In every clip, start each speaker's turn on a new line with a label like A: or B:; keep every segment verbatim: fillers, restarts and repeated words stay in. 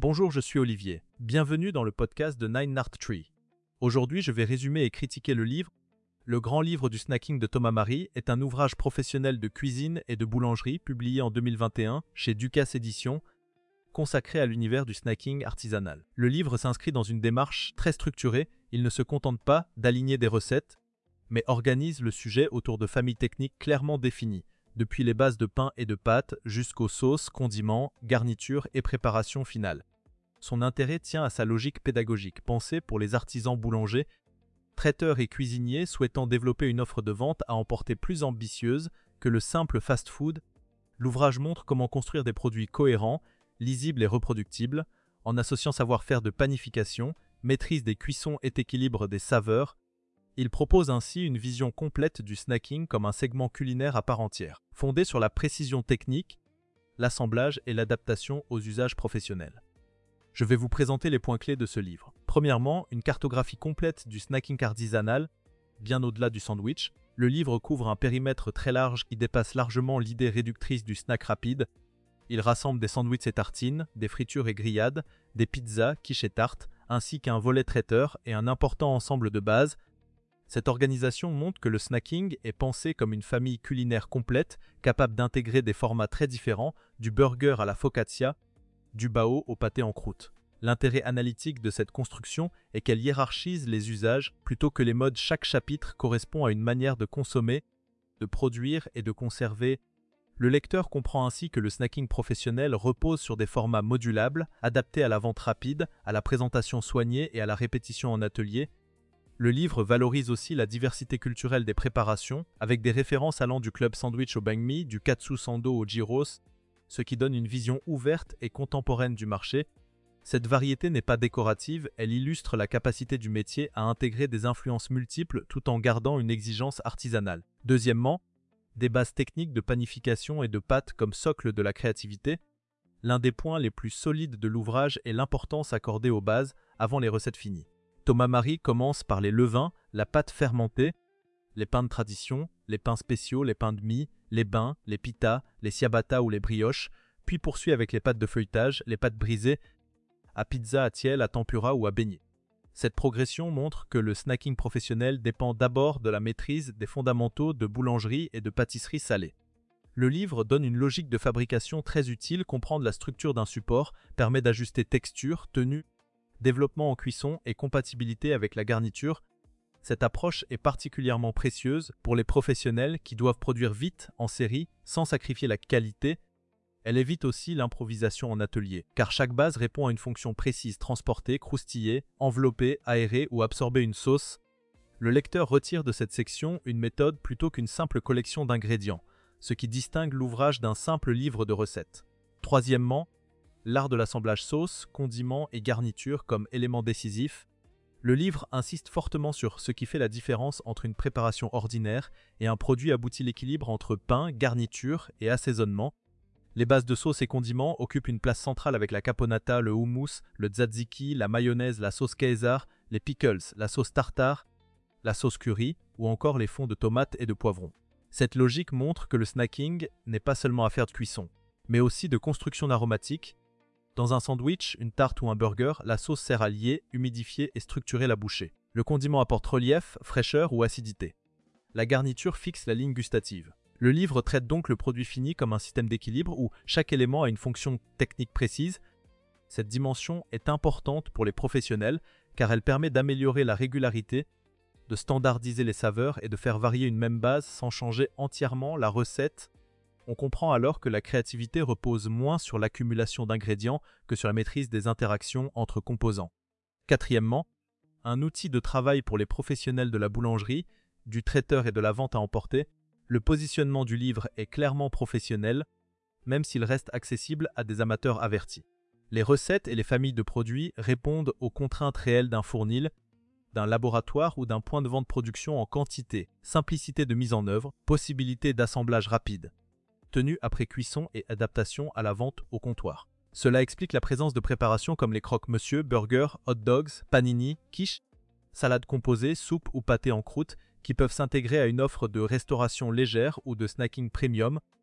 A: Bonjour, je suis Olivier. Bienvenue dans le podcast de Nine Art Tree. Aujourd'hui, je vais résumer et critiquer le livre. Le grand livre du snacking de Thomas Mary est un ouvrage professionnel de cuisine et de boulangerie publié en deux mille vingt et un chez Ducasse Éditions, consacré à l'univers du snacking artisanal. Le livre s'inscrit dans une démarche très structurée. Il ne se contente pas d'aligner des recettes, mais organise le sujet autour de familles techniques clairement définies, depuis les bases de pain et de pâtes jusqu'aux sauces, condiments, garnitures et préparations finales. Son intérêt tient à sa logique pédagogique, pensée pour les artisans boulangers, traiteurs et cuisiniers souhaitant développer une offre de vente à emporter plus ambitieuse que le simple fast-food. L'ouvrage montre comment construire des produits cohérents, lisibles et reproductibles, en associant savoir-faire de panification, maîtrise des cuissons et équilibre des saveurs. Il propose ainsi une vision complète du snacking comme un segment culinaire à part entière, fondé sur la précision technique, l'assemblage et l'adaptation aux usages professionnels. Je vais vous présenter les points clés de ce livre. Premièrement, une cartographie complète du snacking artisanal, bien au-delà du sandwich. Le livre couvre un périmètre très large qui dépasse largement l'idée réductrice du snack rapide. Il rassemble des sandwichs et tartines, des fritures et grillades, des pizzas, quiches et tartes, ainsi qu'un volet traiteur et un important ensemble de bases. Cette organisation montre que le snacking est pensé comme une famille culinaire complète, capable d'intégrer des formats très différents, du burger à la focaccia, du bao au pâté en croûte. L'intérêt analytique de cette construction est qu'elle hiérarchise les usages plutôt que les modes. Chaque chapitre correspond à une manière de consommer, de produire et de conserver. Le lecteur comprend ainsi que le snacking professionnel repose sur des formats modulables, adaptés à la vente rapide, à la présentation soignée et à la répétition en atelier. Le livre valorise aussi la diversité culturelle des préparations, avec des références allant du club sandwich au banh mi, du katsu sando au gyros, ce qui donne une vision ouverte et contemporaine du marché. Cette variété n'est pas décorative, elle illustre la capacité du métier à intégrer des influences multiples tout en gardant une exigence artisanale. Deuxièmement, des bases techniques de panification et de pâtes comme socle de la créativité. L'un des points les plus solides de l'ouvrage est l'importance accordée aux bases avant les recettes finies. Thomas Mary commence par les levains, la pâte fermentée, les pains de tradition, les pains spéciaux, les pains de mie, les bains, les pitas, les ciabatta ou les brioches, puis poursuit avec les pâtes de feuilletage, les pâtes brisées, à pizza, à tiel, à tempura ou à beignets. Cette progression montre que le snacking professionnel dépend d'abord de la maîtrise des fondamentaux de boulangerie et de pâtisserie salée. Le livre donne une logique de fabrication très utile. Comprendre la structure d'un support permet d'ajuster texture, tenue, développement en cuisson et compatibilité avec la garniture. Cette approche est particulièrement précieuse pour les professionnels qui doivent produire vite en série sans sacrifier la qualité. Elle évite aussi l'improvisation en atelier, car chaque base répond à une fonction précise: transporter, croustiller, envelopper, aérer ou absorber une sauce. Le lecteur retire de cette section une méthode plutôt qu'une simple collection d'ingrédients, ce qui distingue l'ouvrage d'un simple livre de recettes. Troisièmement, l'art de l'assemblage sauce, condiments et garnitures comme élément décisif. Le livre insiste fortement sur ce qui fait la différence entre une préparation ordinaire et un produit abouti. L'équilibre entre pain, garniture et assaisonnement. Les bases de sauce et condiments occupent une place centrale avec la caponata, le houmous, le tzatziki, la mayonnaise, la sauce Caesar, les pickles, la sauce tartare, la sauce curry ou encore les fonds de tomates et de poivrons. Cette logique montre que le snacking n'est pas seulement affaire de cuisson, mais aussi de construction aromatique. Dans un sandwich, une tarte ou un burger, la sauce sert à lier, humidifier et structurer la bouchée. Le condiment apporte relief, fraîcheur ou acidité. La garniture fixe la ligne gustative. Le livre traite donc le produit fini comme un système d'équilibre où chaque élément a une fonction technique précise. Cette dimension est importante pour les professionnels car elle permet d'améliorer la régularité, de standardiser les saveurs et de faire varier une même base sans changer entièrement la recette. On comprend alors que la créativité repose moins sur l'accumulation d'ingrédients que sur la maîtrise des interactions entre composants. Quatrièmement, un outil de travail pour les professionnels de la boulangerie, du traiteur et de la vente à emporter. Le positionnement du livre est clairement professionnel, même s'il reste accessible à des amateurs avertis. Les recettes et les familles de produits répondent aux contraintes réelles d'un fournil, d'un laboratoire ou d'un point de vente production en quantité, simplicité de mise en œuvre, possibilité d'assemblage rapide, tenue après cuisson et adaptation à la vente au comptoir. Cela explique la présence de préparations comme les croque-monsieur, burgers, hot dogs, panini, quiches, salades composées, soupes ou pâtés en croûte qui peuvent s'intégrer à une offre de restauration légère ou de snacking premium.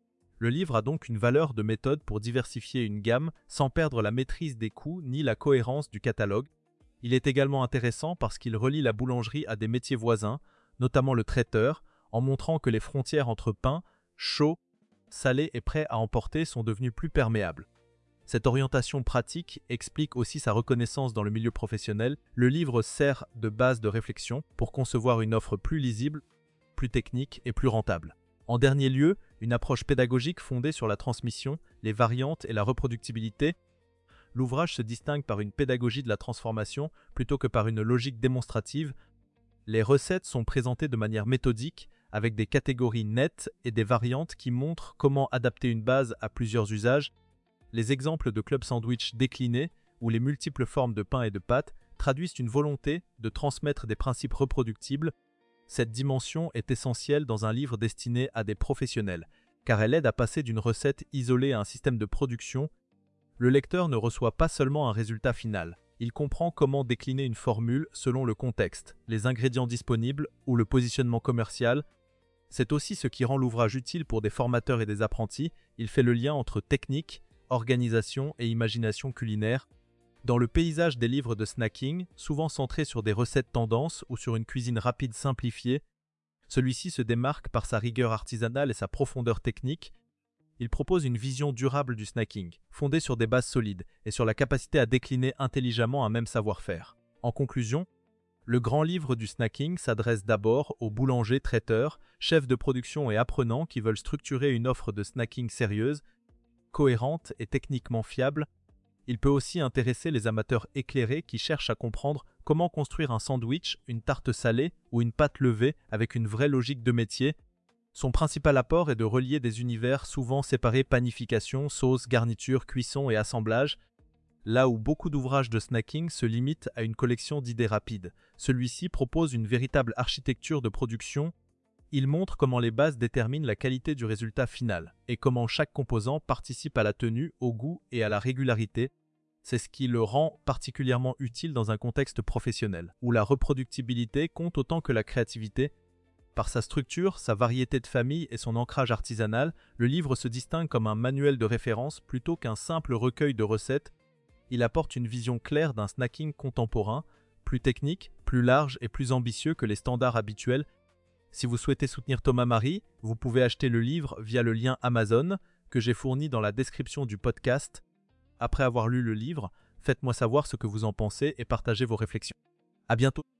A: Le livre a donc une valeur de méthode pour diversifier une gamme sans perdre la maîtrise des coûts ni la cohérence du catalogue. Il est également intéressant parce qu'il relie la boulangerie à des métiers voisins, notamment le traiteur, en montrant que les frontières entre pain, chaud, salé et prêt à emporter sont devenues plus perméables. Cette orientation pratique explique aussi sa reconnaissance dans le milieu professionnel. Le livre sert de base de réflexion pour concevoir une offre plus lisible, plus technique et plus rentable. En dernier lieu, une approche pédagogique fondée sur la transmission, les variantes et la reproductibilité. L'ouvrage se distingue par une pédagogie de la transformation plutôt que par une logique démonstrative. Les recettes sont présentées de manière méthodique, avec des catégories nettes et des variantes qui montrent comment adapter une base à plusieurs usages. Les exemples de club sandwich déclinés ou les multiples formes de pain et de pâtes traduisent une volonté de transmettre des principes reproductibles. Cette dimension est essentielle dans un livre destiné à des professionnels, car elle aide à passer d'une recette isolée à un système de production. Le lecteur ne reçoit pas seulement un résultat final, il comprend comment décliner une formule selon le contexte, les ingrédients disponibles ou le positionnement commercial. C'est aussi ce qui rend l'ouvrage utile pour des formateurs et des apprentis. Il fait le lien entre technique, organisation et imagination culinaire. Dans le paysage des livres de snacking, souvent centrés sur des recettes tendances ou sur une cuisine rapide simplifiée, celui-ci se démarque par sa rigueur artisanale et sa profondeur technique. Il propose une vision durable du snacking, fondée sur des bases solides et sur la capacité à décliner intelligemment un même savoir-faire. En conclusion, le grand livre du snacking s'adresse d'abord aux boulangers, traiteurs, chefs de production et apprenants qui veulent structurer une offre de snacking sérieuse, cohérente et techniquement fiable. Il peut aussi intéresser les amateurs éclairés qui cherchent à comprendre comment construire un sandwich, une tarte salée ou une pâte levée avec une vraie logique de métier. Son principal apport est de relier des univers souvent séparés: panification, sauce, garniture, cuisson et assemblage. Là où beaucoup d'ouvrages de snacking se limitent à une collection d'idées rapides, celui-ci propose une véritable architecture de production. Il montre comment les bases déterminent la qualité du résultat final et comment chaque composant participe à la tenue, au goût et à la régularité. C'est ce qui le rend particulièrement utile dans un contexte professionnel, où la reproductibilité compte autant que la créativité. Par sa structure, sa variété de familles et son ancrage artisanal, le livre se distingue comme un manuel de référence plutôt qu'un simple recueil de recettes. Il apporte une vision claire d'un snacking contemporain, plus technique, plus large et plus ambitieux que les standards habituels. Si vous souhaitez soutenir Thomas Mari, vous pouvez acheter le livre via le lien Amazon que j'ai fourni dans la description du podcast. Après avoir lu le livre, faites-moi savoir ce que vous en pensez et partagez vos réflexions. À bientôt.